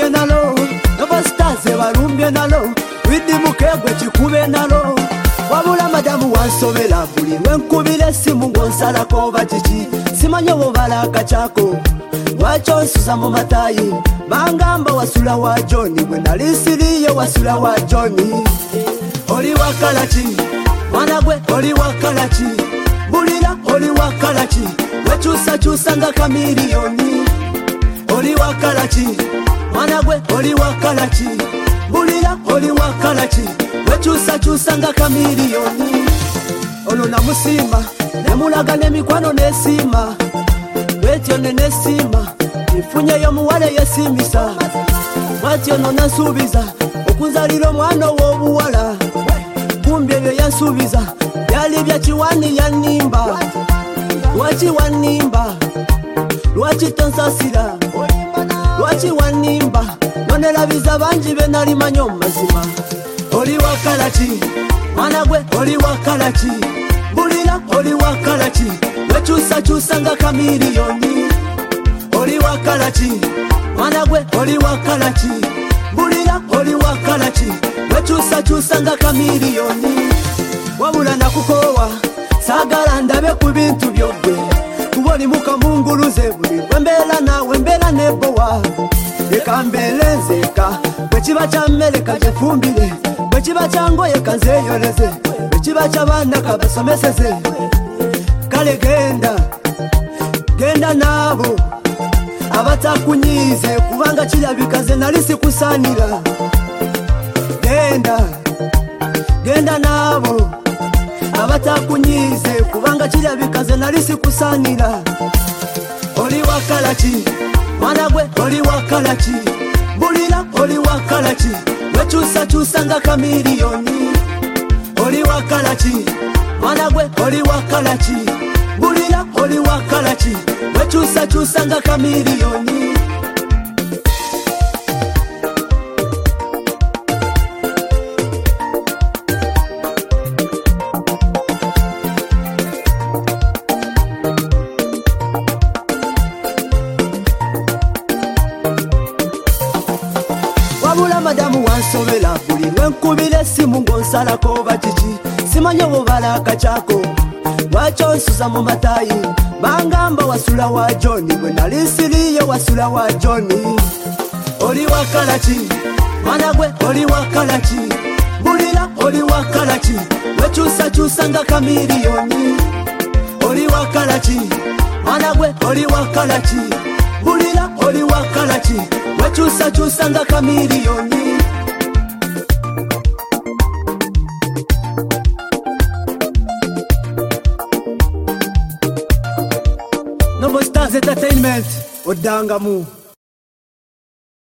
balumbye nalo, n'abastaze balumbye nalo, widi mukegwe kikube nalo. Wabula madamu wansobera buli lwenkubira essimu ng'onsalako bakiki, simanye bw'obala akachako lwaki onsuza mu matayi. Bangamba wasula wa John, bwe nali siriye wasula wa John. Oli wakala ki mwana gwe, oli wakala ki? Bulira oli wakala ki? Wekyusakyusa nga kamiliyoni. Oli wakala ki mwana gwe, oli wakala ki? Bulira oli wakala ki? Wekyusakyusa nga kamiliyoni. Ono namusimba nemulaga n'emikwano n'esiima, bwetyo ne n'esiima ifunyeyo muwale yesimisa. Bwatyo no nasuubiza okunzalira omwana ow'obuwala, kumbi ebyo yansuubiza byali bya kiwani yanimba. Lwaki wanimba? Lwaki tonsasira? Lwaki wanimba? Nonerabiza bangi be nali manyo mazima. Oli wakala ki mwana gwe, oli wakala ki? Bulira oli wakala ki? Wekyusakyusa nga kamiliyoni. Oli wakala ki mwana gwe, oli wakala ki? Bulira oli wakala ki? Wekyusakyusa nga kamiliyoni. Wabula nakukoowa saagala ndabe ku bintu byogwe, kuba oli mukamunguluze buli bwembeera naawe mbeera nebowa. Leka mbeere nzeeka, bwe kiba kya mmere kajefumbire, bwe kiba kya ngoye kanzeeyoleze, bwe kiba kya baana kabasomeseze. Kale genda genda naabo abatakunyiize, kubanga kirabika ze nali sikusaanira. Genda genda naabo abatakunyiize, kubanga kirabika ze nali sikusaanira. Oli wakala ki mwana gwe, oli wakala ki? Bulira oli wakala ki? Wekyusakyusa nga kamiliyoni. Oli wakala ki mwana gwe, oli wakala ki? Bulira oli wakala ki? Wekyusakyusa nga kamiliyoni. Wabula madamu wansobera buli lwenkubira essimu ng'onsalako bakiki, simanye bw'obala akachako lwaki onsuza mu matayi. Bangamba wasula wa John, bwe nali siriye wasula wa John. Oli wakala ki mwana gwe, oli wakala ki? Bulira oli wakala ki? Wekyusakyusa nga kamiliyoni. Oli wakala ki mwana gwe, oli wakala ki? Bulira oli wakala ki? Wekyusakyusa nga kamiliyoni. Novo Stars Entertainment, Odangamu.